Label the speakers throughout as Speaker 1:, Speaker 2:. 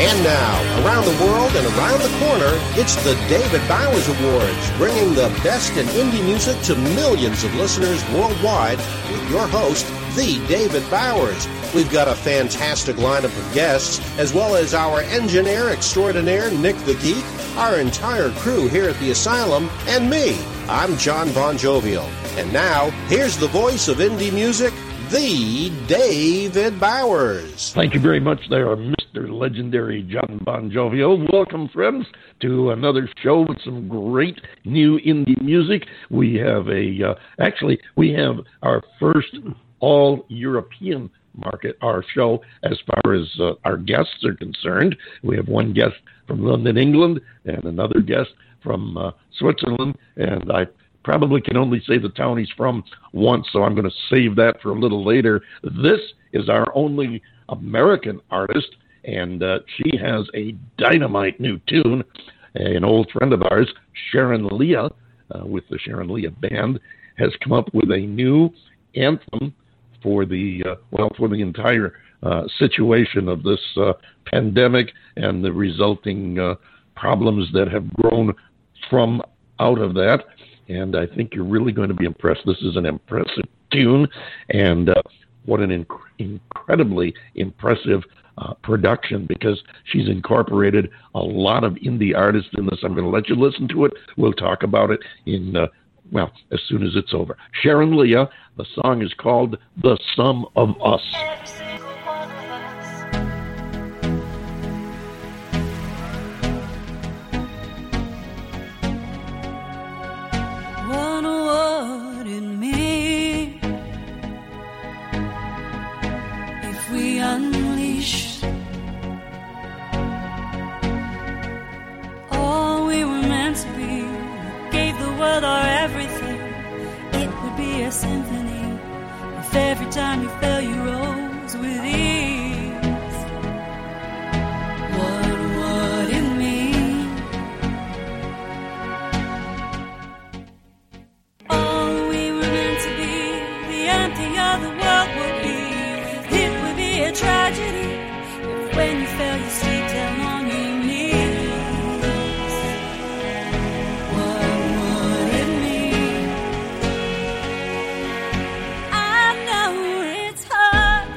Speaker 1: And now, around the world and around the corner, it's the David Bowers Awards, bringing the best in indie music to millions of listeners worldwide with your host, the David Bowers. We've got a fantastic lineup of guests, as well as our engineer extraordinaire, Nick the Geek, our entire crew here at the Asylum, and me. I'm John Bon Jovial. And now, here's the voice of indie music, the David Bowers.
Speaker 2: Thank you very much there, Mr. Legendary John Bon Jovial. Welcome, friends, to another show with some great new indie music. We have we have our first all-European market, our show, as far as our guests are concerned. We have one guest from London, England, and another guest from Switzerland, and I probably can only say the town he's from once, so I'm going to save that for a little later. This is our only American artist, and she has a dynamite new tune. An old friend of ours, Sharon Leah, with the Sharon Leah Band, has come up with a new anthem for the entire situation of this pandemic and the resulting problems that have grown from out of that. And I think you're really going to be impressed. This is an impressive tune, and what an incredibly impressive production, because she's incorporated a lot of indie artists in this. I'm going to let you listen to it. We'll talk about it as soon as it's over. Sharon Leah, the song is called The Sum of Us.
Speaker 3: Unleash all we were meant to be, gave the world our everything. It would be a symphony if every time you fell you rose with ease. What would it mean? All we were meant to be, the empty of the world would be. It would be a tragedy if when you fell you stayed down on your knees. What would it mean? I know it's hard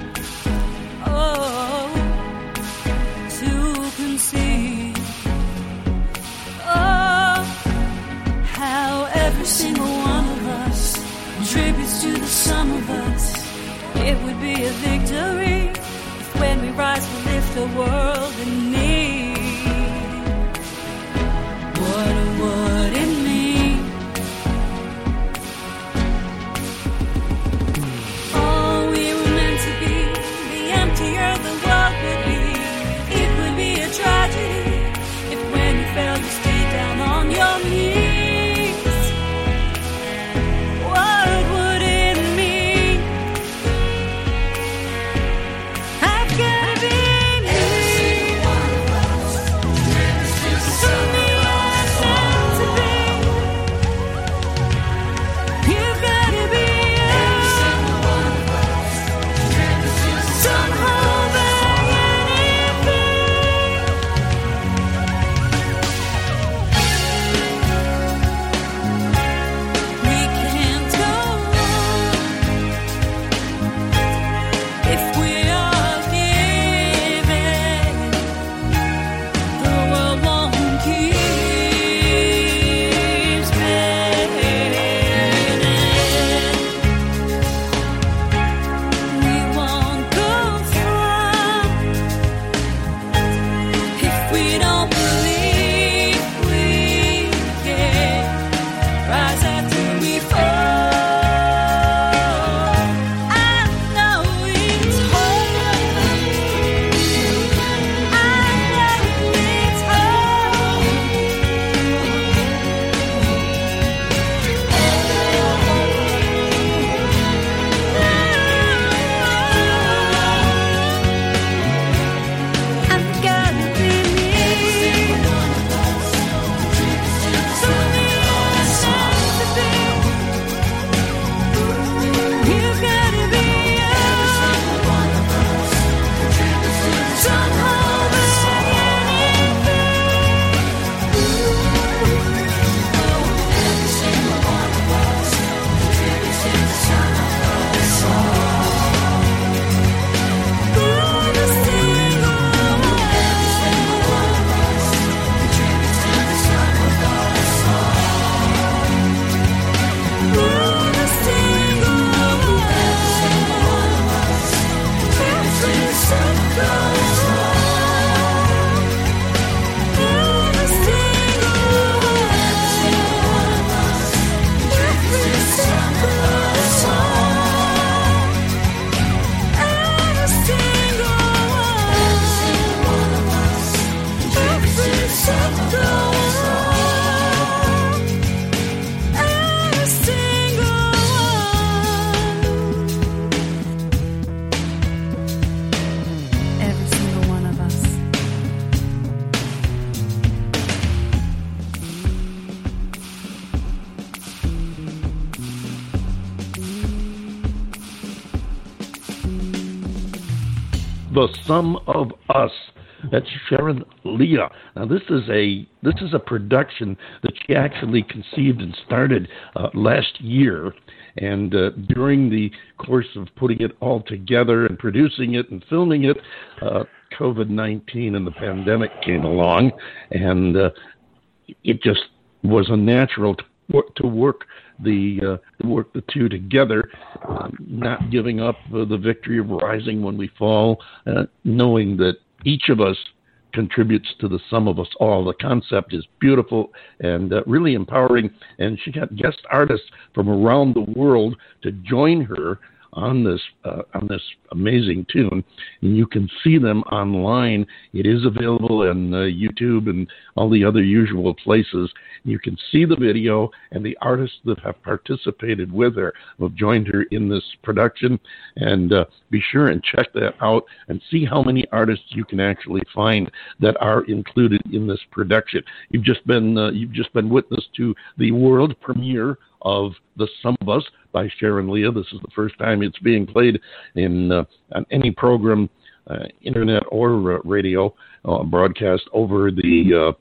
Speaker 2: The Sum of Us. That's Sharon Leah. Now, this is a production that she actually conceived and started last year. And during the course of putting it all together and producing it and filming it, COVID-19 and the pandemic came along, and it just was unnatural to work the two together, not giving up the victory of rising when we fall, knowing that each of us contributes to the sum of us all. The concept is beautiful and really empowering, and she got guest artists from around the world to join her on this amazing tune, and you can see them online. It is available on YouTube and all the other usual places. You can see the video, and the artists that have participated with her have joined her in this production. And be sure and check that out and see how many artists you can actually find that are included in this production. You've just been witness to the world premiere of The Sum of Us by Sharon Leah. This is the first time it's being played in on any program, internet or radio broadcast over the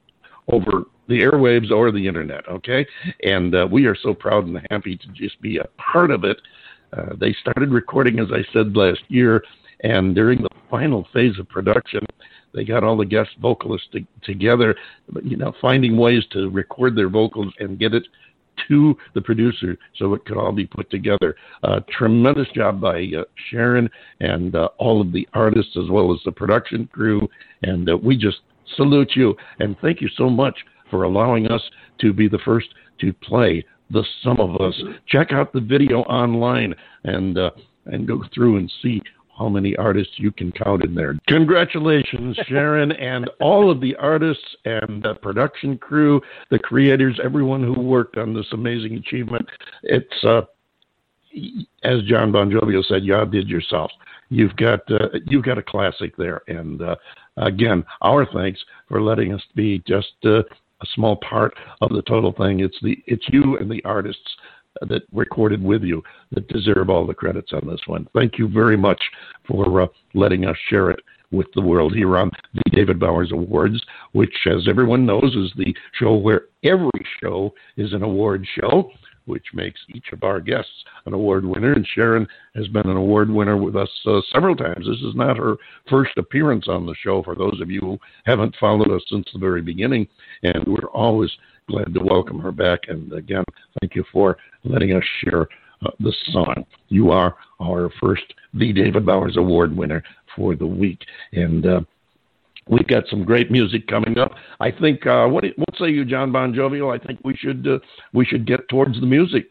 Speaker 2: airwaves or the internet. Okay, and we are so proud and happy to just be a part of it. They started recording, as I said, last year, and during the final phase of production, they got all the guest vocalists together, finding ways to record their vocals and get it to the producer so it could all be put together. Tremendous job by Sharon and all of the artists as well as the production crew, and we just salute you and thank you so much for allowing us to be the first to play The Sum of Us. Check out the video online and go through and see how many artists you can count in there. Congratulations, Sharon, and all of the artists and the production crew, the creators, everyone who worked on this amazing achievement. It's, as John Bon Jovi said, you outdid yourself. You've got a classic there. And again, our thanks for letting us be just a small part of the total thing. It's you and the artists that recorded with you that deserve all the credits on this one. Thank you very much for letting us share it with the world here on the David Bowers Awards, which, as everyone knows, is the show where every show is an award show, which makes each of our guests an award winner. And Sharon has been an award winner with us several times. This is not her first appearance on the show, for those of you who haven't followed us since the very beginning, and we're always glad to welcome her back. And again, thank you for letting us share this song. You are our first The David Bowers Award winner for the week. And we've got some great music coming up. I think, what say you, John Bon Jovi? I think we should get towards the music.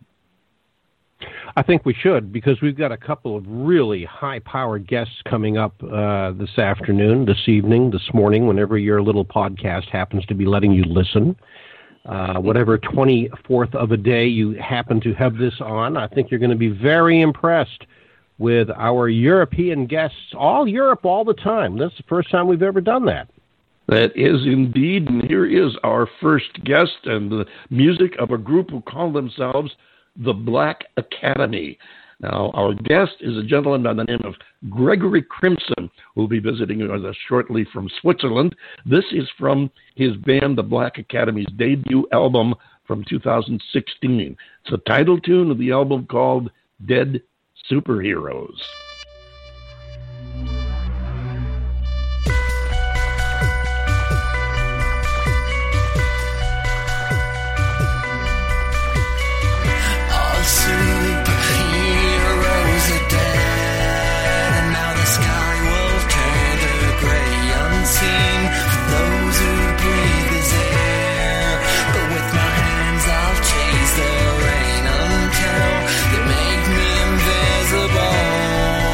Speaker 4: I think we should, because we've got a couple of really high-powered guests coming up this afternoon, this evening, this morning, whenever your little podcast happens to be letting you listen. Whatever 24th of a day you happen to have this on, I think you're going to be very impressed with our European guests, all Europe all the time. That's the first time we've ever done that.
Speaker 2: That is indeed, and here is our first guest and the music of a group who call themselves the Black Academy. Now, our guest is a gentleman by the name of Gregory Crimson, who will be visiting us shortly from Switzerland. This is from his band, the Black Academy's debut album from 2016. It's the title tune of the album called Dead Superheroes.
Speaker 5: They make me invisible.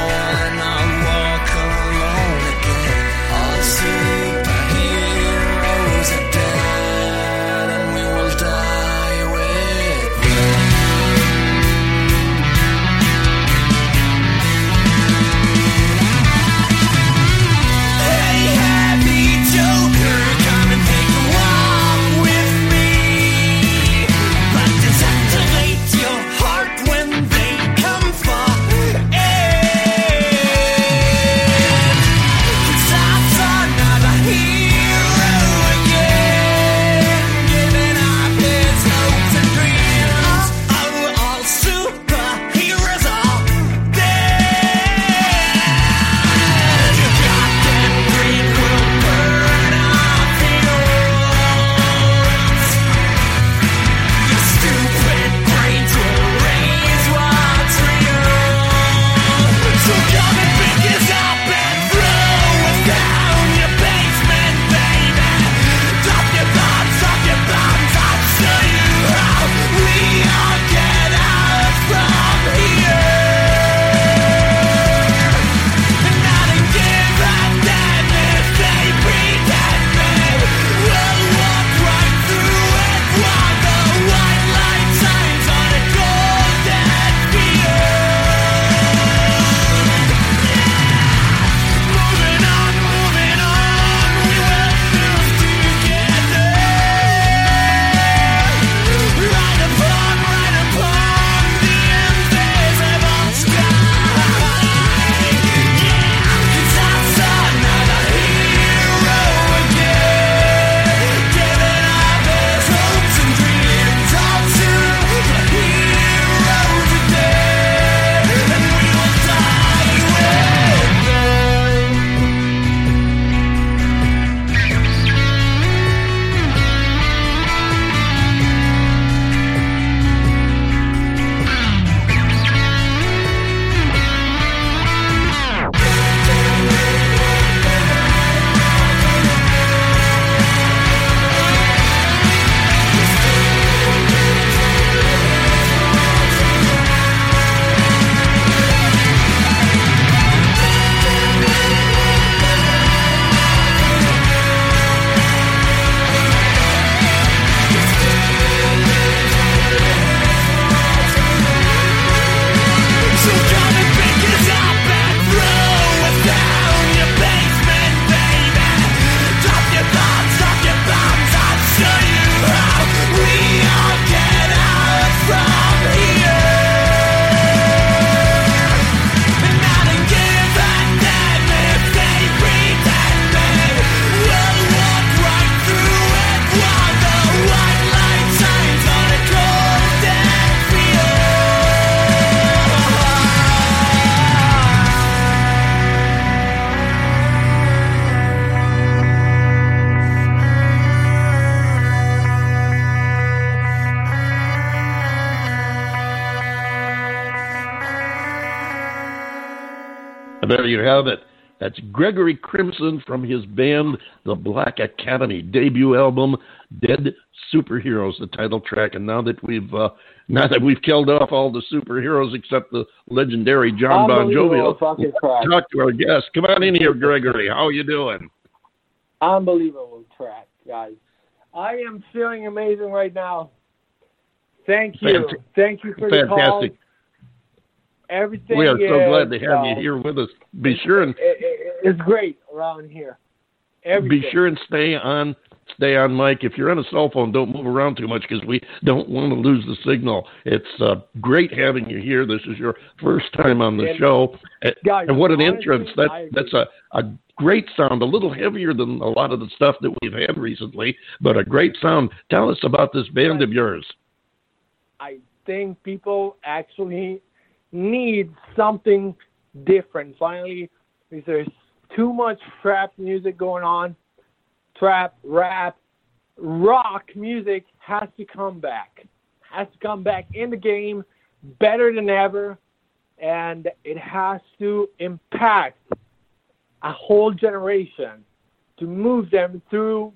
Speaker 2: There you have it. That's Gregory Crimson from his band, The Black Academy, debut album, Dead Superheroes, the title track. And now that we've killed off all the superheroes except the legendary John Bon Jovi, talk to our guest. Come on in here, Gregory. How are you doing?
Speaker 5: Unbelievable track, guys. I am feeling amazing right now. Thank you. Thank you for the call. Everything.
Speaker 2: We are so glad to have you here with us. Be sure and
Speaker 5: it's great around here. Everything.
Speaker 2: Be sure and stay on mic. If you're on a cell phone, don't move around too much because we don't want to lose the signal. It's great having you here. This is your first time on the show,
Speaker 5: guys,
Speaker 2: and what an entrance! That's a great sound. A little heavier than a lot of the stuff that we've had recently, but a great sound. Tell us about this band of yours.
Speaker 5: I think people actually need something different. Finally, there's too much trap music going on. Trap, rap, rock music has to come back. Has to come back in the game better than ever, and it has to impact a whole generation to move them through,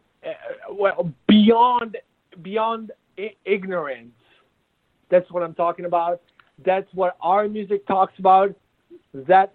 Speaker 5: beyond ignorance. That's what I'm talking about. That's what our music talks about. That's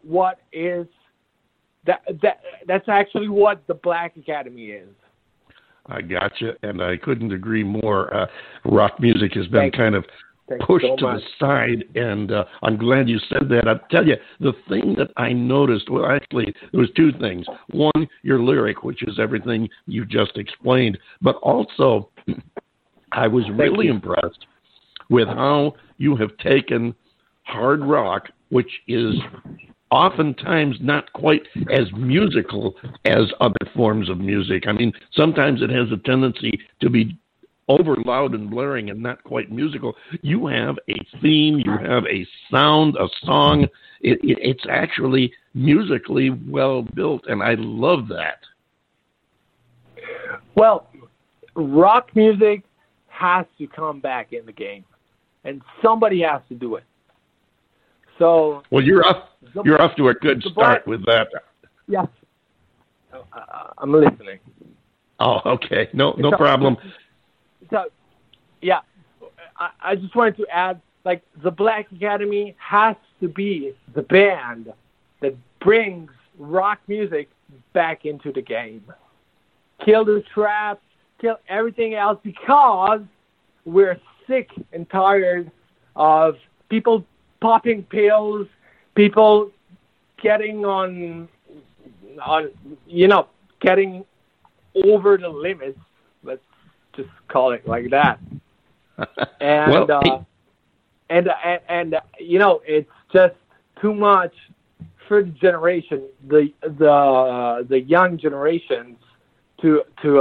Speaker 5: actually what the Black Academy is.
Speaker 2: I gotcha, and I couldn't agree more. Rock music has been kind of pushed to the side, and I'm glad you said that. I'll tell you, the thing that I noticed, well, actually, there was two things. One, your lyric, which is everything you just explained, but also I was really impressed with how you have taken hard rock, which is oftentimes not quite as musical as other forms of music. I mean, sometimes it has a tendency to be over loud and blaring and not quite musical. You have a theme, you have a sound, a song. It's actually musically well built, and I love that.
Speaker 5: Well, rock music has to come back in the game, and somebody has to do it. So,
Speaker 2: well, you're off to a good start with that.
Speaker 5: Yes, I'm listening.
Speaker 2: Oh, okay, no problem.
Speaker 5: So, yeah, I just wanted to add, like, the Black Academy has to be the band that brings rock music back into the game. Kill the trap, kill everything else, because we're sick and tired of people popping pills, people getting getting over the limits. Let's just call it like that. And it's just too much for the generation, the young generations to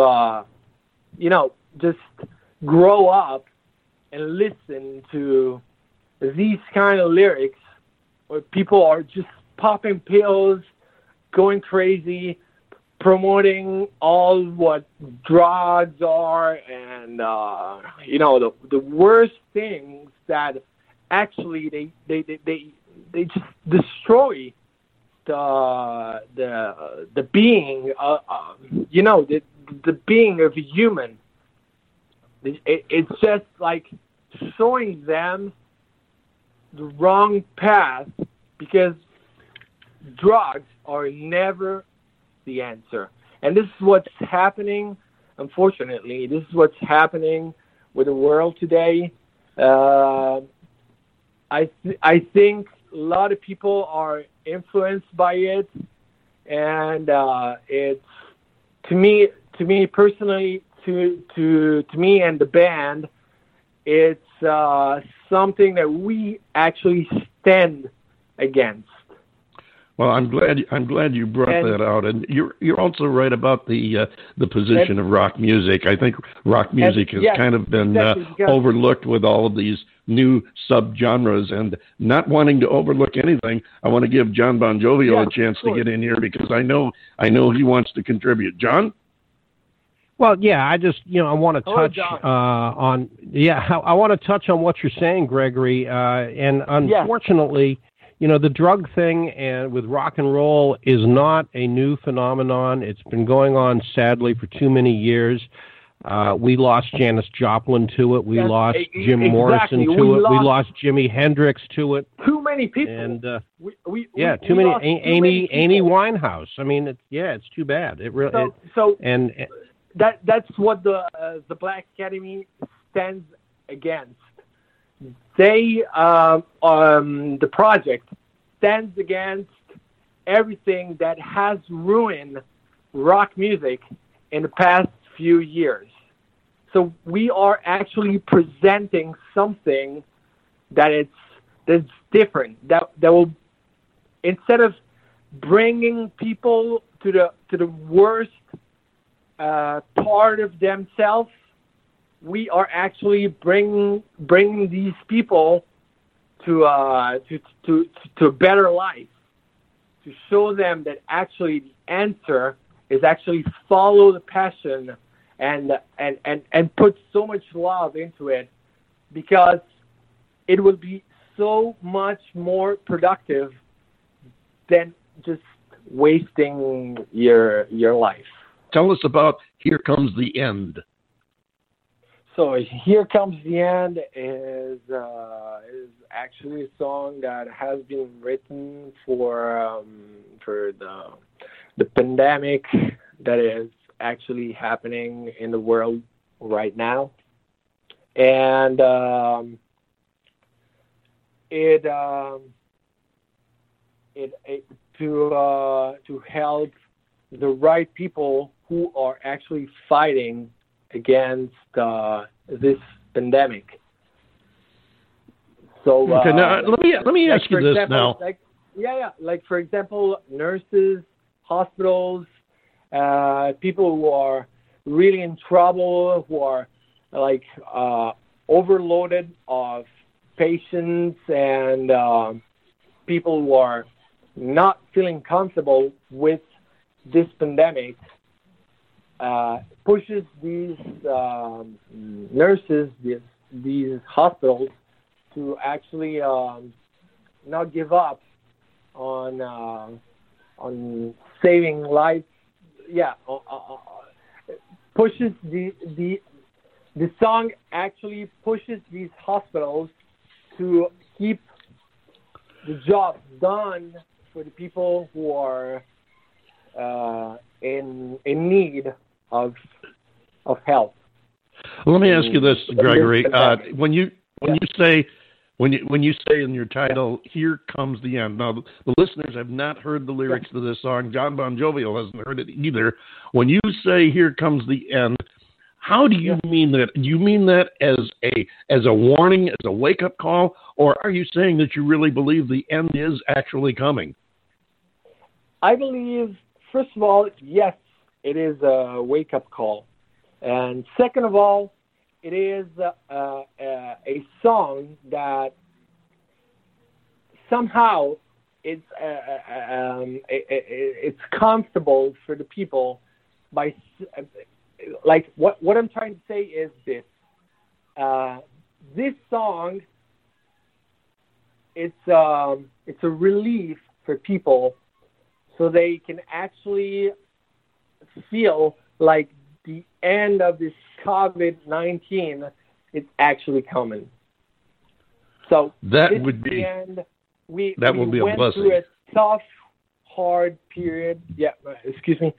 Speaker 5: just grow up and listen to these kind of lyrics where people are just popping pills, going crazy, promoting all what drugs are, and the worst things that actually they just destroy the being the being of a human. It's just like showing them the wrong path, because drugs are never the answer. And this is what's happening, unfortunately. This is what's happening with the world today. I think a lot of people are influenced by it, and it's to me personally, to me and the band, it's something that we actually stand against.
Speaker 2: Well, I'm glad you brought that out, and you're also right about the position of rock music. I think rock music has kind of been overlooked with all of these new subgenres, and not wanting to overlook anything, I want to give John Bon Jovi a chance to get in here, because I know he wants to contribute. John?
Speaker 4: Well, yeah, I just, I want to touch I want to touch on what you're saying, Gregory, and unfortunately, the drug thing and with rock and roll is not a new phenomenon. It's been going on, sadly, for too many years. We lost Janis Joplin to it. We lost Jim Morrison to it. We lost Jimi Hendrix to it.
Speaker 5: Too many people.
Speaker 4: And
Speaker 5: too
Speaker 4: many. Amy Winehouse. I mean, it's too bad. It really.
Speaker 5: That's what the Black Academy stands against. They the project stands against everything that has ruined rock music in the past few years. So we are actually presenting something that's different. That will, instead of bringing people to the worst part of themselves, we are actually bringing these people to a better life, to show them that actually the answer is actually follow the passion and put so much love into it, because it will be so much more productive than just wasting your life.
Speaker 2: Tell us about Here Comes the End.
Speaker 5: So Here Comes the End is actually a song that has been written for the pandemic that is actually happening in the world right now, and to help the right people who are actually fighting against this pandemic. So
Speaker 2: okay, now, let me ask you this now.
Speaker 5: Like for example, nurses, hospitals, people who are really in trouble, who are like overloaded of patients, and people who are not feeling comfortable with this pandemic, pushes these nurses, these hospitals, to actually not give up on saving lives. Pushes the song actually pushes these hospitals to keep the job done for the people who are in need of help.
Speaker 2: Well, let me ask you this, Gregory. When you say in your title, "Here Comes the End," now the listeners have not heard the lyrics to this song. John Bon Jovial hasn't heard it either. When you say "Here Comes the End," how do you mean that? Do you mean that as a warning, as a wake-up call, or are you saying that you really believe the end is actually coming?
Speaker 5: I believe, first of all, yes, it is a wake-up call. And second of all, it is a song that somehow it's comfortable for the people by, like, what I'm trying to say is this. This song, it's a relief for people, so they can actually feel like the end of this COVID-19 is actually coming. So
Speaker 2: that would be
Speaker 5: the end. We
Speaker 2: will be a
Speaker 5: went
Speaker 2: blessing.
Speaker 5: through a tough, hard period. Yeah, excuse me.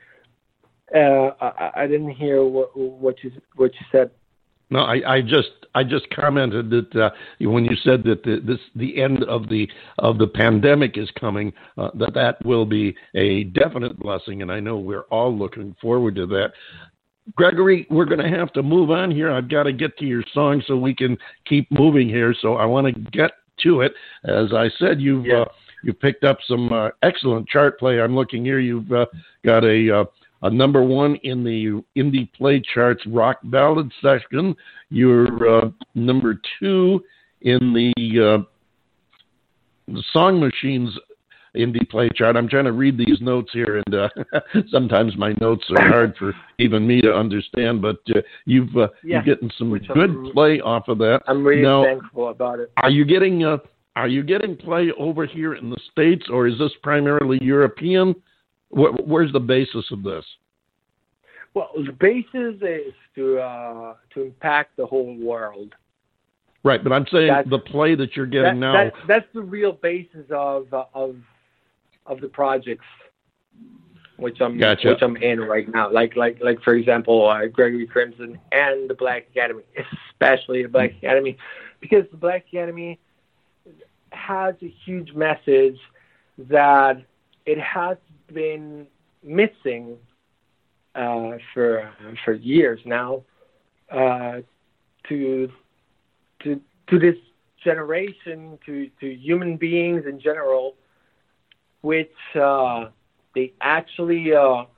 Speaker 5: I didn't hear what you said.
Speaker 2: No, I just commented that when you said that the end of the pandemic is coming, that will be a definite blessing, and I know we're all looking forward to that. Gregory, we're going to have to move on here. I've got to get to your song so we can keep moving here. So I want to get to it. As I said, you've picked up some excellent chart play. I'm looking here. You've got a number one in the Indie Play Charts rock ballad section. You're number two in the Song Machines Indie Play Chart. I'm trying to read these notes here, and sometimes my notes are hard for even me to understand, but you're getting some good play off of that.
Speaker 5: I'm really thankful about it.
Speaker 2: Are you getting are you getting play over here in the States, or is this primarily European? Where's the basis of this?
Speaker 5: Well, the basis is to impact the whole world.
Speaker 2: Right, but I'm saying the play that you're getting now.
Speaker 5: That's the real basis of the projects, which I'm in right now. Like for example, Gregory Crimson and the Black Academy, especially the Black Academy, because the Black Academy has a huge message that it has been missing for years now to this generation, to human beings in general, which they actually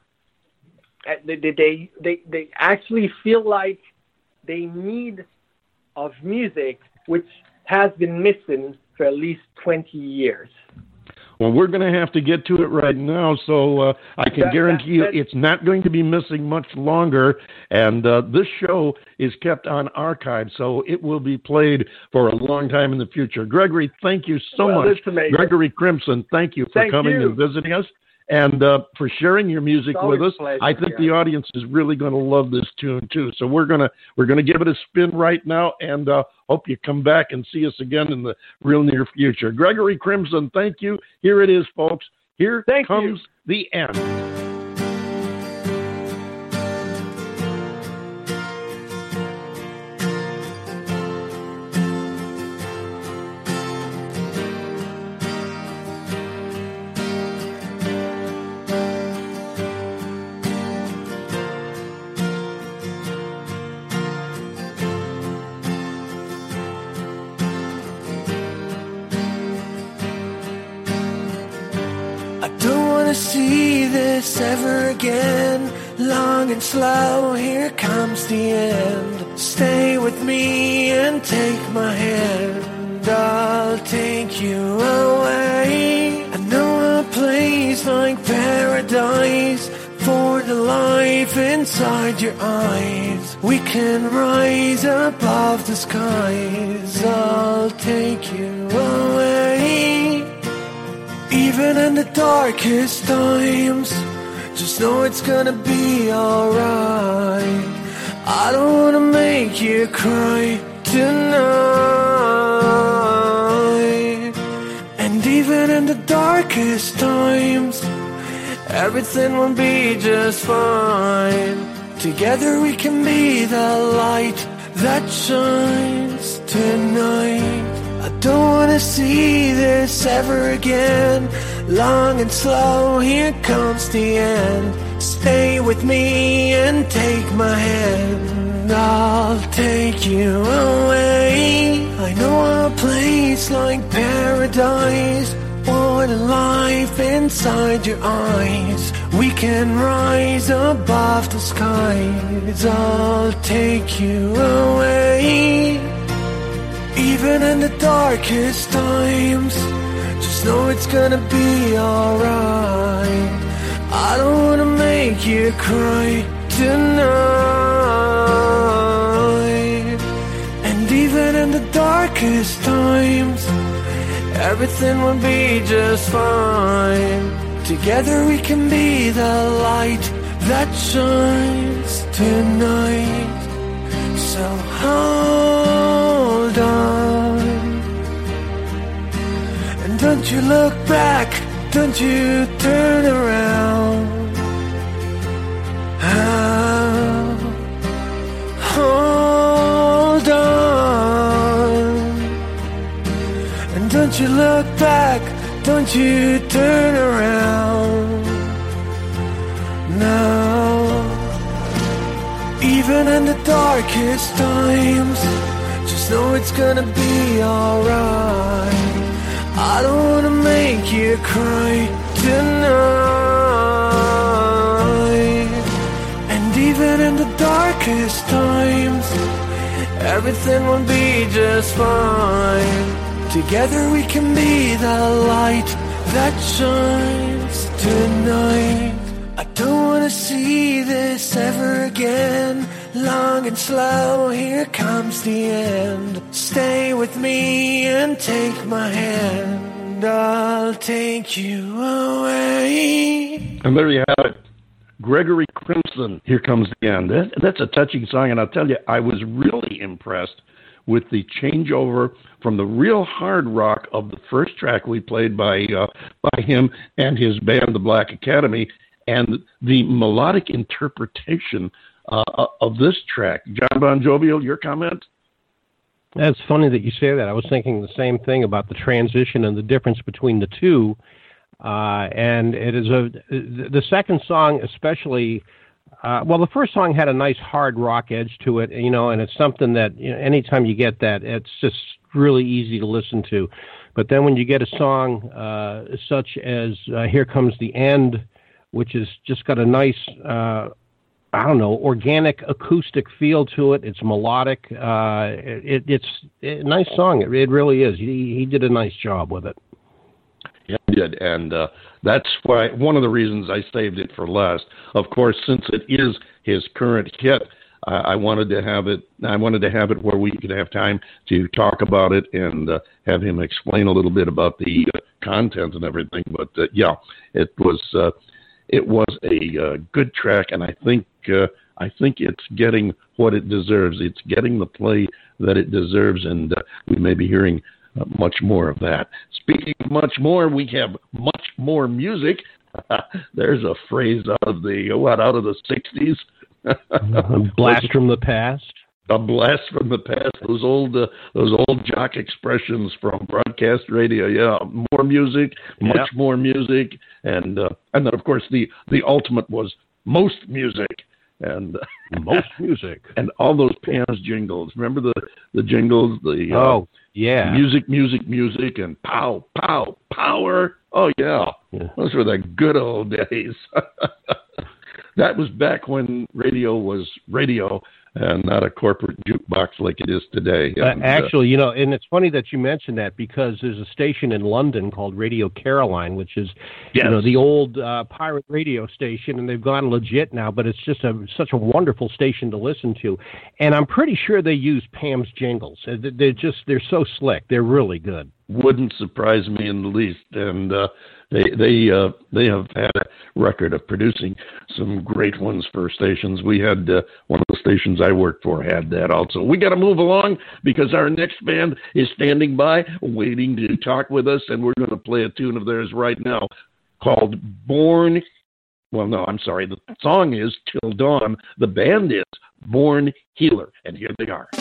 Speaker 5: they actually feel like they need of music, which has been missing for at least 20 years.
Speaker 2: Well, we're going to have to get to it right now, so I can guarantee you it's not going to be missing much longer, and this show is kept on archive, so it will be played for a long time in the future. Gregory, thank you so much. Gregory Crimson, thank you for coming and visiting us, and for sharing your music with us. I think the audience is really going to love this tune, too, so we're gonna give it a spin right now, and hope you come back and see us again in the real near future. Gregory Crimson, thank you. Here it is, folks. Here comes the end.
Speaker 6: See this ever again. Long and slow, here comes the end. Stay with me and take my hand. I'll take you away. I know a place like paradise for the life inside your eyes. We can rise above the skies. I'll take you away. Even in the darkest times, just know it's gonna be alright. I don't wanna make you cry tonight. And even in the darkest times, everything will be just fine. Together we can be the light that shines tonight. I don't wanna see this ever again. Long and slow, here comes the end. Stay with me and take my hand. I'll take you away. I know a place like paradise for the life inside your eyes. We can rise above the skies. I'll take you away. Even in the darkest times, just know it's gonna be alright. I don't wanna make you cry tonight. And even in the darkest times, everything will be just fine. Together we can be the light that shines tonight. So hold on, and don't you look back, don't you turn around. Hold on, and don't you look back, don't you turn around. Now, even in the darkest times, just know it's gonna be alright. I don't wanna make you cry tonight. And even in the darkest times, everything will be just fine. Together we can be the light that shines tonight. I don't wanna see this ever again. long and slow, here comes the end. Stay with me and take my hand, I'll take you away.
Speaker 2: And there you have it. Gregory Crimson, Here Comes the End. That's a touching song, and I'll tell you, I was really impressed with the changeover from the real hard rock of the first track we played by him and his band, the Black Academy, and the melodic interpretation of this track. John Bon Jovial, your comment?
Speaker 4: That's funny that you say that. I was thinking the same thing about the transition and the difference between the two. And it is the second song especially, well, the first song had a nice hard rock edge to it, and it's something that, anytime you get that, it's just really easy to listen to. But then when you get a song such as Here Comes the End, which has just got a nice, organic acoustic feel to it. It's melodic. It's a nice song. It really is. He did a nice job with it.
Speaker 2: Yeah, he did, and that's why one of the reasons I saved it for last. Of course, since it is his current hit, I wanted to have it. I wanted to have it where we could have time to talk about it and have him explain a little bit about the content and everything. But yeah, it was a good track, and I think it's getting what it deserves. It's getting the play that it deserves, and we may be hearing much more of that. Speaking of much more, we have much more music. There's a phrase out of the 60s.
Speaker 4: A blast from the past.
Speaker 2: A blast from the past. Those old jock expressions from broadcast radio. Yeah, more music, much more music, and then of course the ultimate was most music. And
Speaker 4: most music,
Speaker 2: and all those Pam's jingles. Remember the jingles? Music, and pow, pow, power. Oh yeah, those were the good old days. That was back when radio was radio and not a corporate jukebox like it is today.
Speaker 4: Actually, and it's funny that you mentioned that, because there's a station in London called Radio Caroline, which is, the old pirate radio station, and they've gone legit now, but it's just such a wonderful station to listen to. And I'm pretty sure they use Pam's jingles. They're so slick. They're really good.
Speaker 2: Wouldn't surprise me in the least. And they have had a record of producing some great ones for stations. We had one of the stations I worked for had that also. We got to move along because our next band is standing by, waiting to talk with us, and we're going to play a tune of theirs right now called Born. Well, no, I'm sorry. The song is Till Dawn. The band is Born Healer, and here they are.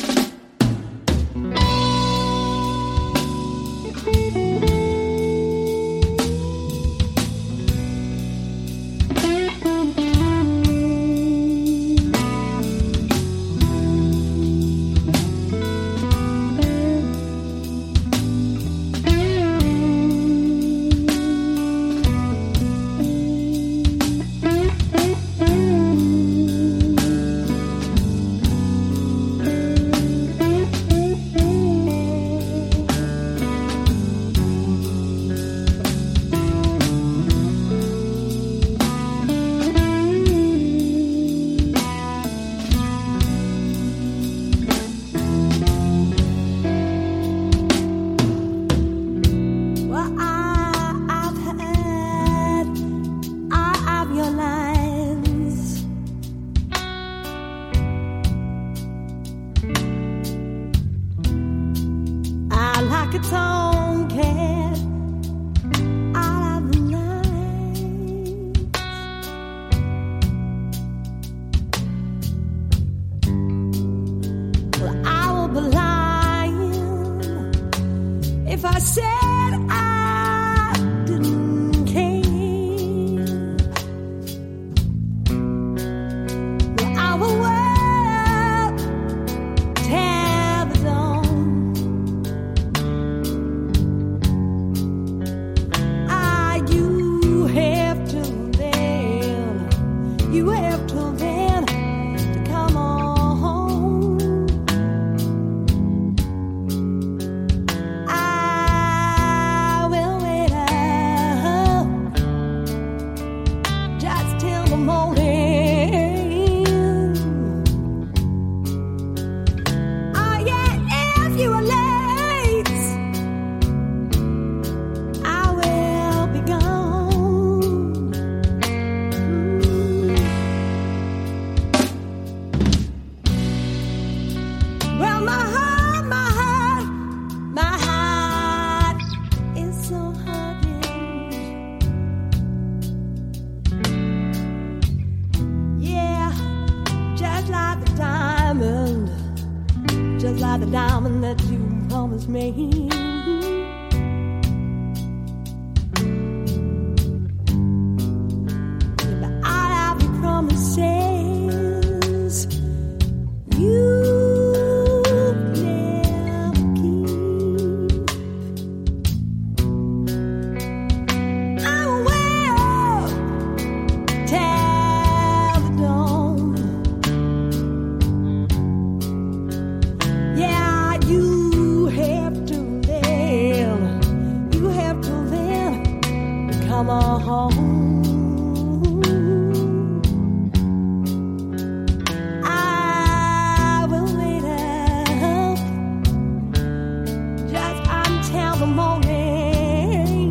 Speaker 3: by the diamond that you promised me. But I have your promises. You never keep. I will till the dawn. Yeah, you have to live, come on home. I will wait up just until the morning.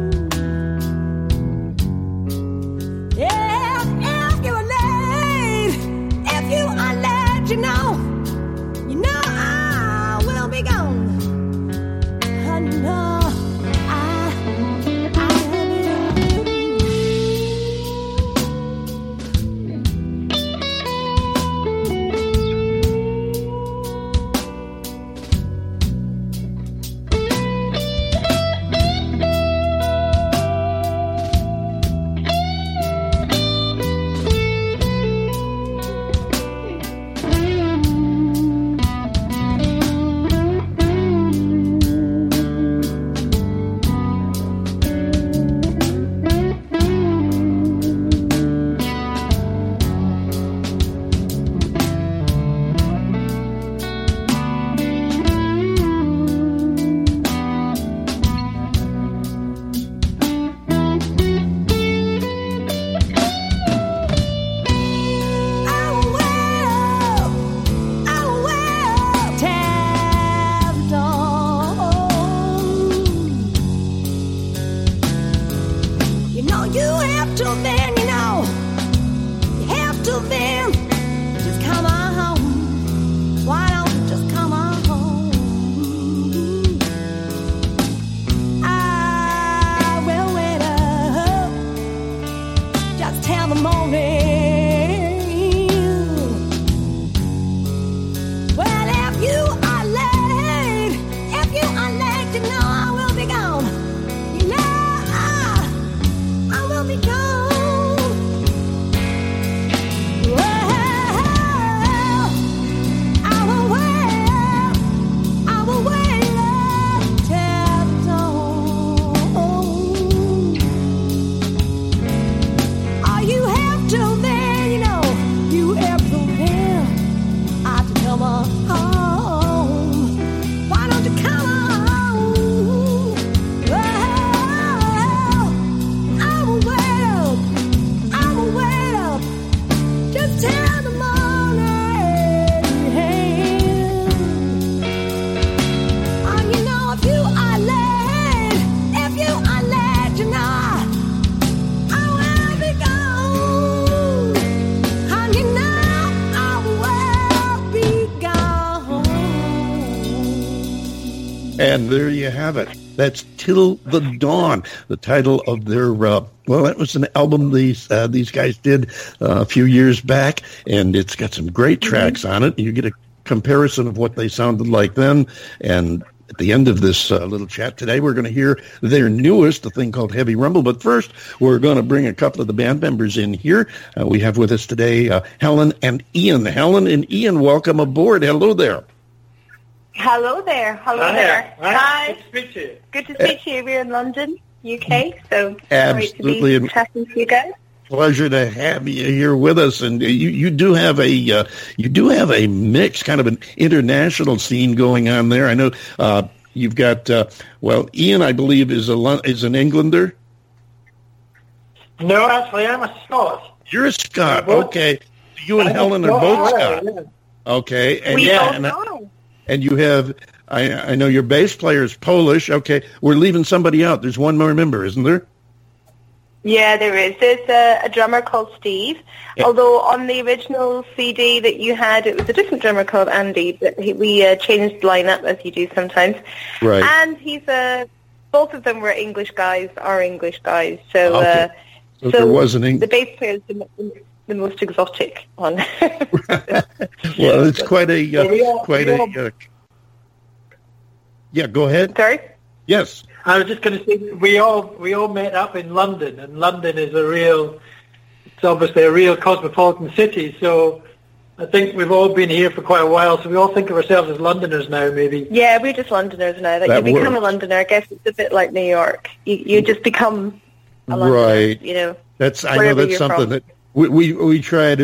Speaker 3: Yeah, if you are late, if you are late, you know I will be gone. I know I will be
Speaker 2: And there you have it. That's Till the Dawn, the title of their, well, that was an album these guys did a few years back, and it's got some great tracks on it. You get a comparison of what they sounded like then, and at the end of this little chat today, we're going to hear their newest, the thing called Heavy Rumble. But first, we're going to bring a couple of the band members in here. We have with us today Helen and Ian. Helen and Ian, welcome aboard. Hello there.
Speaker 7: Hello there. Hello there. Hi.
Speaker 5: Good to speak to you.
Speaker 7: Good to speak to you. We're in London, UK, so
Speaker 2: absolutely
Speaker 7: great to be chatting to you guys.
Speaker 2: Pleasure to have you here with us, and you do have a mix, kind of an international scene going on there. I know you've got Ian, I believe, is an Englander.
Speaker 5: No, actually, I'm a Scot.
Speaker 2: You're a Scot, okay. You and Helen are both Scot.
Speaker 5: Yeah.
Speaker 2: Okay,
Speaker 7: and
Speaker 2: and you have. I know your bass player is Polish. Okay, we're leaving somebody out. There's one more member, isn't there?
Speaker 7: Yeah, there is. There's a drummer called Steve. Yeah. Although on the original CD that you had, it was a different drummer called Andy, but we changed the lineup as you do sometimes.
Speaker 2: Right.
Speaker 7: And he's both of them were English guys, are English guys. So,
Speaker 2: okay. So there was an
Speaker 7: the bass player is the most exotic one.
Speaker 2: Well, it's quite a Yeah, go ahead.
Speaker 7: Sorry?
Speaker 2: Yes.
Speaker 8: I was just going to say we all met up in London, and London is it's obviously a real cosmopolitan city. So I think we've all been here for quite a while, so we all think of ourselves as Londoners now, maybe.
Speaker 7: Yeah, we're just Londoners now. Like, you become a Londoner. I guess it's a bit like New York. You just become a Londoner.
Speaker 2: Right.
Speaker 7: You know.
Speaker 2: I know that's something that we try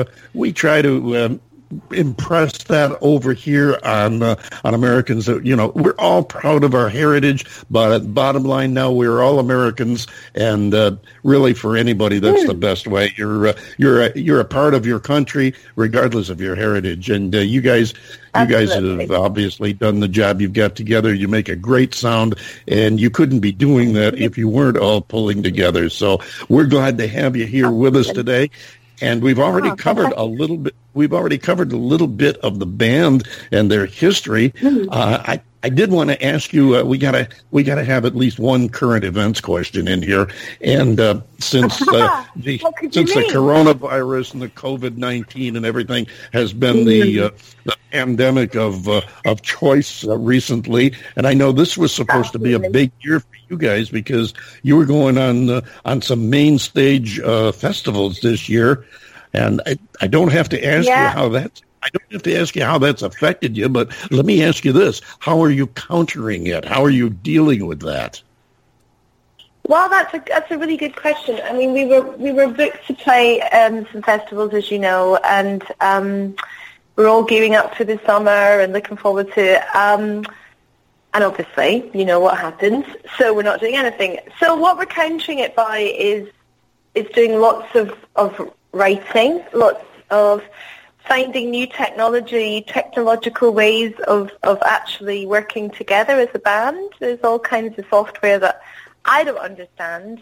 Speaker 2: to impress that over here on Americans. That, you know, we're all proud of our heritage, but bottom line now, we're all Americans, and really for anybody, that's the best way. You're a part of your country, regardless of your heritage, and you guys have obviously done the job you've got together. You make a great sound, and you couldn't be doing that if you weren't all pulling together. So we're glad to have you here with us today. And we've already covered a little bit. We've already covered a little bit of the band and their history. I did want to ask you. We gotta have at least one current events question in here. And since the coronavirus and the COVID-19 and everything has been the pandemic of choice recently, and I know this was supposed to be a big year for you guys because you were going on some main stage festivals this year, and I don't have to ask you how that's. I don't have to ask you how that's affected you, but let me ask you this: how are you countering it? How are you dealing with that?
Speaker 7: Well, that's a really good question. I mean, we were booked to play some festivals, as you know, and we're all gearing up for the summer and looking forward to it. And obviously, you know what happens, so we're not doing anything. So what we're countering it by is doing lots of writing, lots of finding new technological ways of actually working together as a band. There's all kinds of software that I don't understand.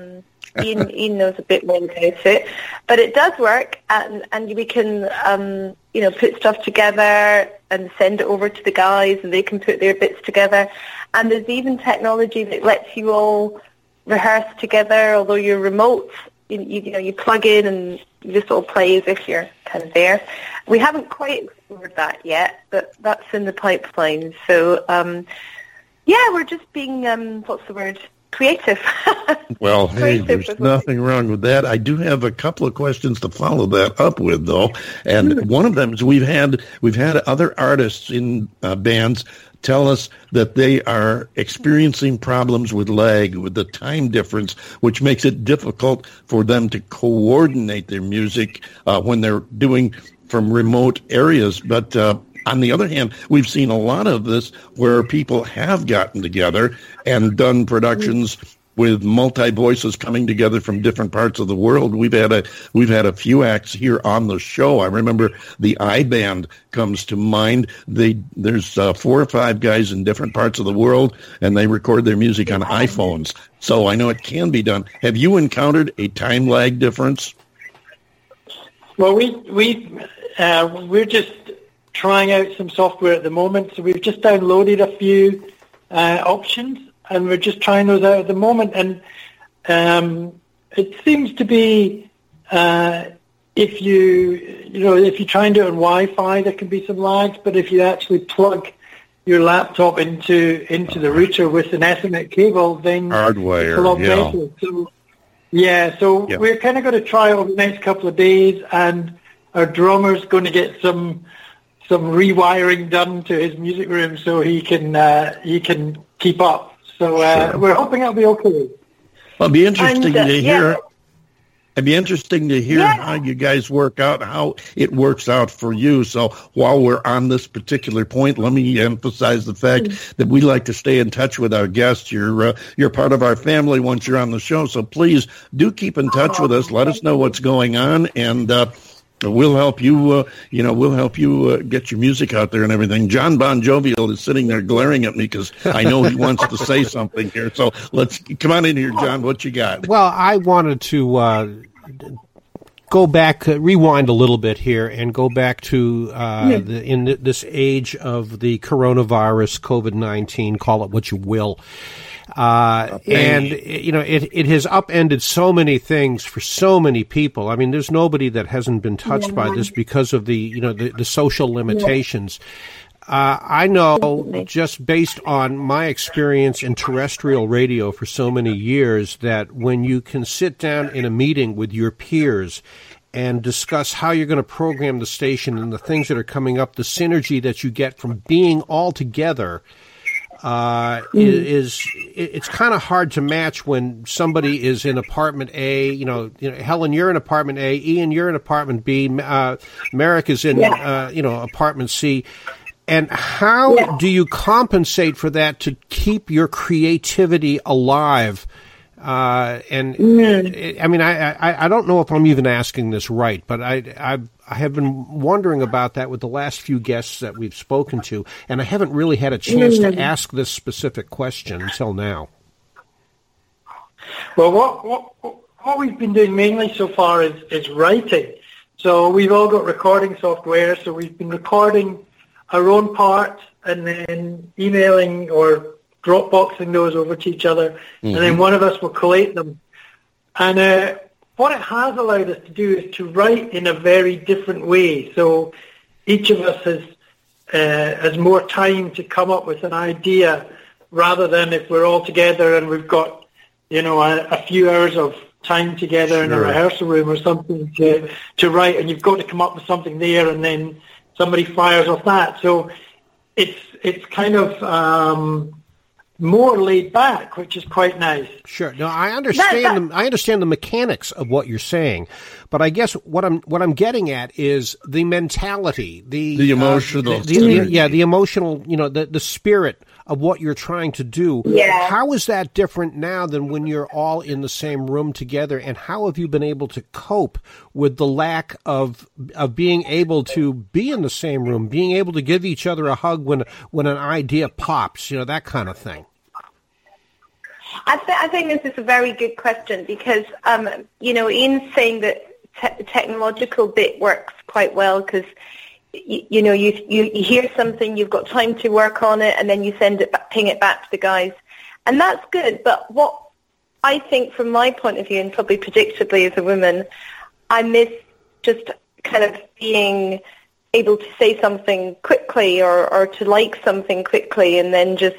Speaker 7: Ian knows a bit more about it, but it does work, and we can put stuff together and send it over to the guys, and they can put their bits together. And there's even technology that lets you all rehearse together, although you're remote. You plug in and you just all play as if you're kind of there. We haven't quite explored that yet, but that's in the pipeline. So, we're just being, creative.
Speaker 2: Well, hey, there's nothing wrong with that. I do have a couple of questions to follow that up with, though. And one of them is we've had other artists in bands tell us that they are experiencing problems with lag, with the time difference, which makes it difficult for them to coordinate their music when they're doing from remote areas. But on the other hand, we've seen a lot of this where people have gotten together and done productions with multi-voices coming together from different parts of the world. We've had a few acts here on the show. I remember the I-Band comes to mind. There's 4 or 5 guys in different parts of the world, and they record their music on iPhones. So I know it can be done. Have you encountered a time lag difference?
Speaker 8: Well, we're just trying out some software at the moment, so we've just downloaded a few options, and we're just trying those out at the moment. And it seems to be if you try and do it on Wi-Fi, there can be some lags. But if you actually plug your laptop into the router with an Ethernet cable, then
Speaker 2: hardwire,
Speaker 8: it's a lot better. So we're kind of going to try over the next couple of days, and our drummer's going to get some rewiring done to his music room so he can keep up. So we're hoping it'll be okay.
Speaker 2: Well, it'd be interesting to hear. It'd be interesting to hear how you guys work out, how it works out for you. So while we're on this particular point, let me emphasize the fact that we like to stay in touch with our guests. You're part of our family once you're on the show, so please do keep in touch with us. Let us know what's going on, and we'll help you. We'll help you get your music out there and everything. John Bon Jovial is sitting there glaring at me because I know he wants to say something here. So let's come on in here, John. What you got?
Speaker 4: Well, I wanted to go back, rewind a little bit here, and go back to this age of the coronavirus, COVID-19. Call it what you will. And it has upended so many things for so many people. I mean, there's nobody that hasn't been touched by this because of the social limitations. I know just based on my experience in terrestrial radio for so many years that when you can sit down in a meeting with your peers and discuss how you're going to program the station and the things that are coming up, the synergy that you get from being all together it's kind of hard to match when somebody is in apartment A. You know, Helen, you're in apartment A. Ian, you're in apartment B. Merrick is in apartment C. And how do you compensate for that to keep your creativity alive? I mean, I don't know if I'm even asking this right, but I have been wondering about that with the last few guests that we've spoken to, and I haven't really had a chance to ask this specific question until now.
Speaker 8: Well, what we've been doing mainly so far is writing. So we've all got recording software, so we've been recording our own parts and then emailing or Dropboxing those over to each other, and then one of us will collate them. And what it has allowed us to do is to write in a very different way. So each of us has more time to come up with an idea, rather than if we're all together and we've got, a few hours of time together in a rehearsal room or something to write, and you've got to come up with something there, and then somebody fires off that. So it's kind of more laid back, which is quite nice.
Speaker 4: Sure. No, I understand. I understand the mechanics of what you're saying, but I guess what I'm getting at is the mentality, the emotional, the emotional. The spirit of what you're trying to do.
Speaker 7: Yeah.
Speaker 4: How is that different now than when you're all in the same room together? And how have you been able to cope with the lack of being able to be in the same room, being able to give each other a hug when an idea pops, that kind of thing?
Speaker 7: I think this is a very good question because, Ian's saying that the technological bit works quite well because, you hear something, you've got time to work on it, and then you ping it back to the guys. And that's good. But what I think from my point of view, and probably predictably as a woman, I miss just kind of being able to say something quickly or to like something quickly and then just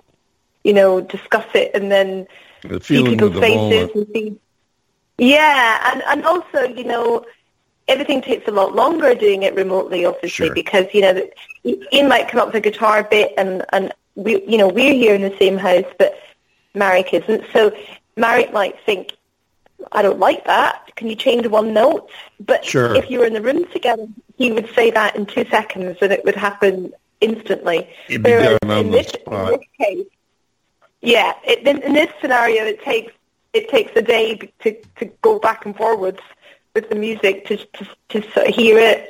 Speaker 7: discuss it and then see people's faces and see. Yeah, and also, everything takes a lot longer doing it remotely, obviously, because, Ian might come up with a guitar bit and we're here in the same house, but Marek isn't. So Marek might think, I don't like that. Can you change one note? But if you were in the room together, he would say that in 2 seconds and it would happen instantly.
Speaker 2: It'd be done on the spot.
Speaker 7: In this case, in this scenario, it takes a day to go back and forwards with the music to sort of hear it.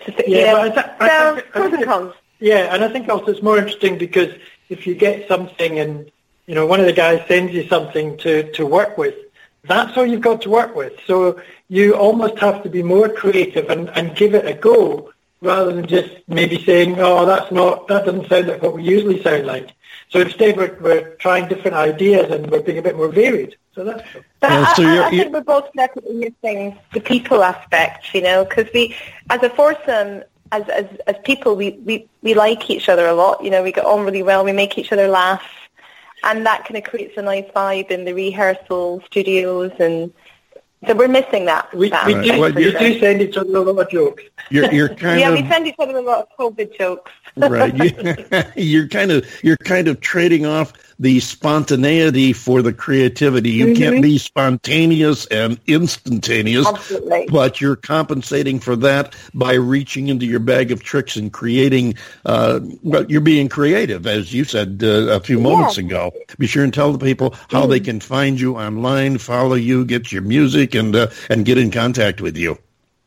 Speaker 7: Pros and cons.
Speaker 8: Yeah, and I think also it's more interesting because if you get something and one of the guys sends you something to work with, that's all you've got to work with. So you almost have to be more creative and give it a go rather than just maybe saying, that doesn't sound like what we usually sound like. So instead, we're trying different ideas and we're being a bit more varied. So that's cool.
Speaker 7: I think we're both definitely missing the people aspect, because we, as a foursome, as people, we like each other a lot. We get on really well. We make each other laugh, and that kind of creates a nice vibe in the rehearsal studios, and so we're missing that.
Speaker 8: We do send each other a lot of jokes.
Speaker 2: You're kind of,
Speaker 7: we send each other a lot of COVID jokes.
Speaker 2: Right. You're kind of trading off the spontaneity for the creativity. You can't be spontaneous and instantaneous, but you're compensating for that by reaching into your bag of tricks and creating. You're being creative, as you said a few moments ago. Be sure and tell the people how they can find you online, follow you, get your music, and get in contact with you.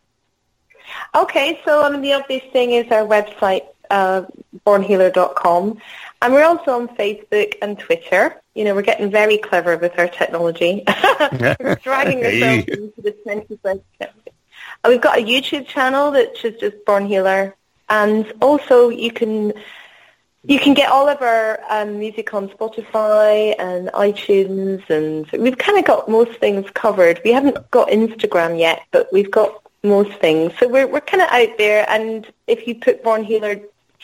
Speaker 7: Okay, so the obvious thing is our website, bornhealer.com. And we're also on Facebook and Twitter. We're getting very clever with our technology. We're dragging ourselves into the 21st century. We've got a YouTube channel that's just Born Healer. And also you can get all of our music on Spotify and iTunes. And we've kind of got most things covered. We haven't got Instagram yet, but we've got most things. So we're kind of out there. And if you put Born Healer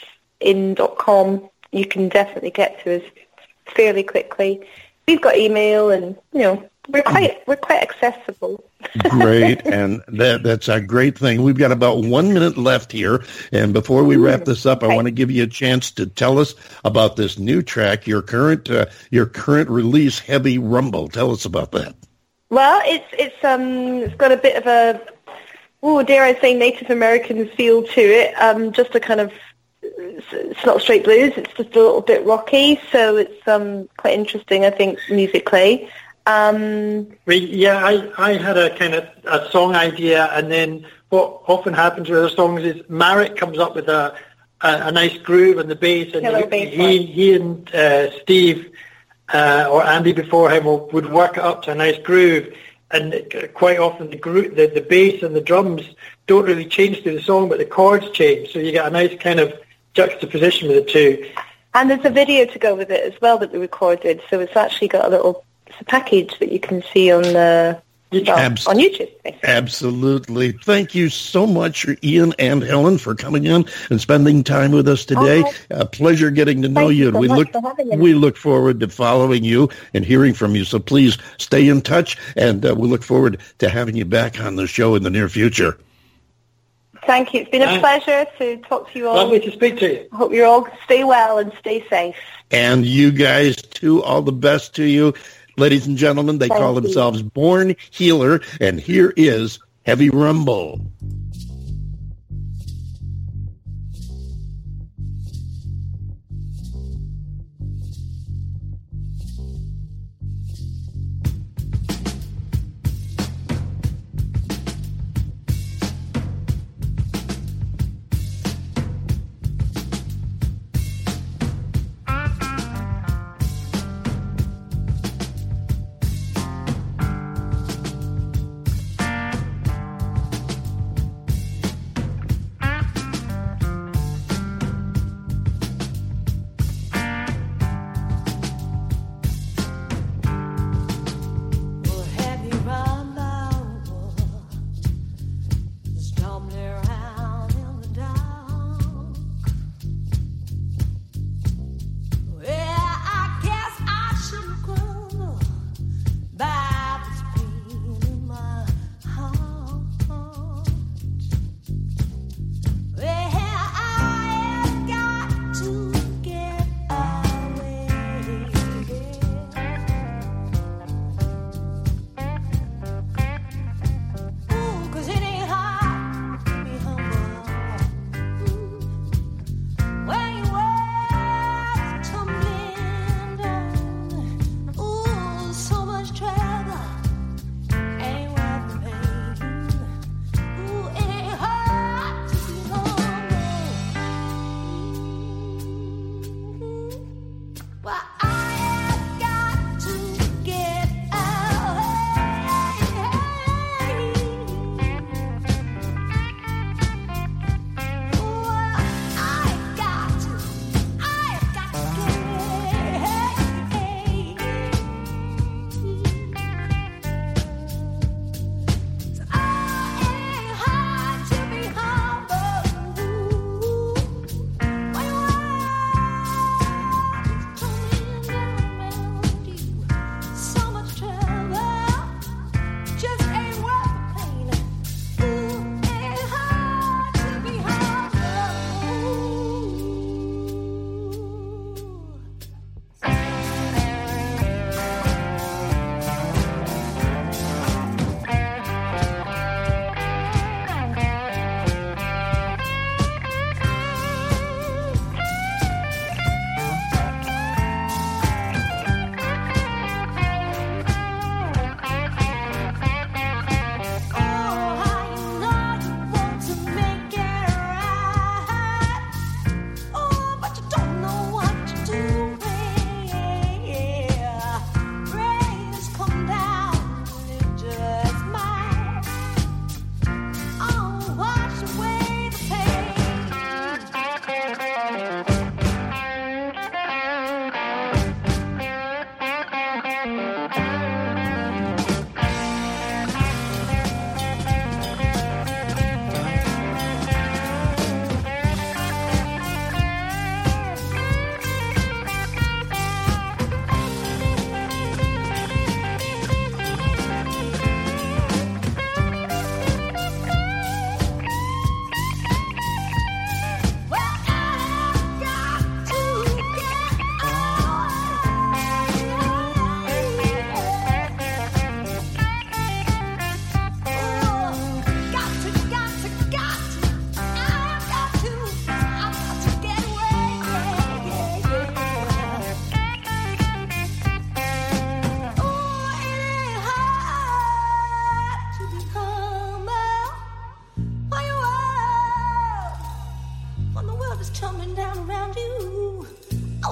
Speaker 7: davidin.com. You can definitely get to us fairly quickly. We've got email, and we're quite accessible.
Speaker 2: Great, and that's a great thing. We've got about 1 minute left here, and before we wrap this up, I want to give you a chance to tell us about this new track, your current release, Heavy Rumble. Tell us about that.
Speaker 7: Well, it's got a bit of a, dare I say, Native American feel to it. Just a kind of, it's not straight blues. It's just a little bit rocky, so it's quite interesting, I think, musically.
Speaker 8: I had a kind of a song idea, and then what often happens with other songs is Marek comes up with a nice groove on the bass, and he and Steve or Andy before him would work it up to a nice groove. And quite often the bass and the drums don't really change through the song, but the chords change, so you get a nice kind of juxtaposition with the two.
Speaker 7: And there's a video to go with it as well that we recorded, so it's actually got a package that you can see on on YouTube. Basically.
Speaker 2: Absolutely. Thank you so much, Ian and Helen, for coming in and spending time with us today. A pleasure getting to know you. And we look forward to following you and hearing from you. So please stay in touch, and we look forward to having you back on the show in the near future.
Speaker 7: Thank you. It's been a pleasure to talk to you all.
Speaker 8: Lovely to speak to you.
Speaker 7: I hope you all stay well and stay safe.
Speaker 2: And you guys, too, all the best to you. Ladies and gentlemen, they call themselves Born Healer, and here is Heavy Rumble.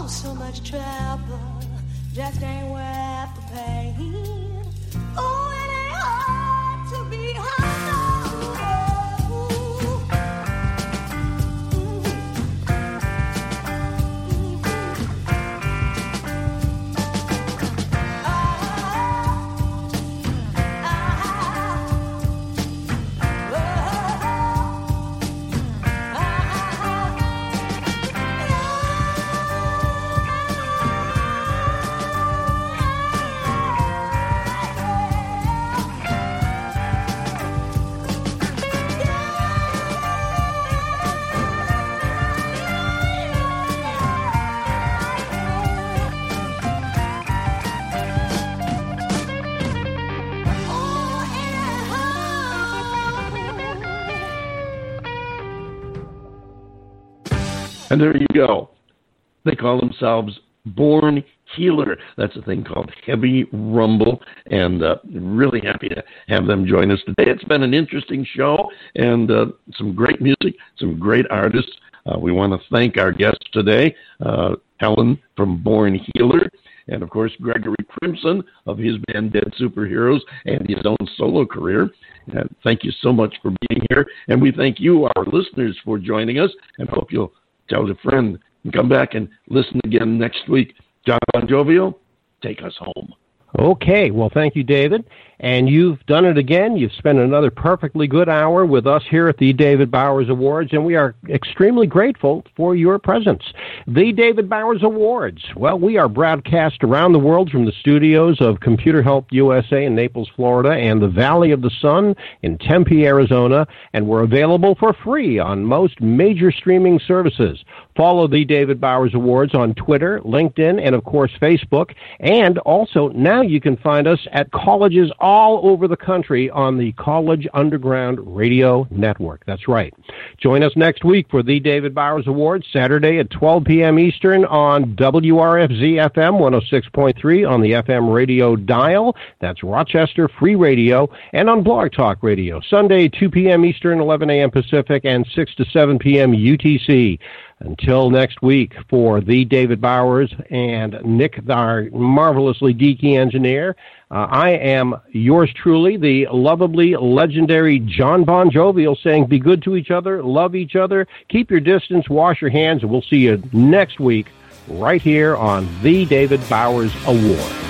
Speaker 3: Oh, so much trouble just ain't worth the pain. Oh, it ain't hard to be humble.
Speaker 2: And there you go. They call themselves Born Healer. That's a thing called Heavy Rumble, and really happy to have them join us today. It's been an interesting show, and some great music, some great artists. We want to thank our guests today, Helen from Born Healer, and of course Gregory Crimson of his band Dead Superheroes and his own solo career. Thank you so much for being here, and we thank you, our listeners, for joining us, and hope you'll tell a friend and come back and listen again next week. John Bon Jovial, take us home.
Speaker 4: Okay, well, thank you, David. And you've done it again. You've spent another perfectly good hour with us here at the David Bowers Awards, and we are extremely grateful for your presence. The David Bowers Awards. Well, we are broadcast around the world from the studios of Computer Help USA in Naples, Florida, and the Valley of the Sun in Tempe, Arizona, and we're available for free on most major streaming services. Follow the David Bowers Awards on Twitter, LinkedIn, and, of course, Facebook. And also, now you can find us at colleges all over the country on the College Underground Radio Network. That's right. Join us next week for the David Bowers Awards, Saturday at 12 p.m. Eastern on WRFZ-FM 106.3 on the FM radio dial. That's Rochester Free Radio, and on Blog Talk Radio, Sunday, 2 p.m. Eastern, 11 a.m. Pacific, and 6 to 7 p.m. UTC. Until next week, for the David Bowers and Nick, our marvelously geeky engineer, I am yours truly, the lovably legendary John Bon Jovial, saying be good to each other, love each other, keep your distance, wash your hands, and we'll see you next week right here on the David Bowers Award.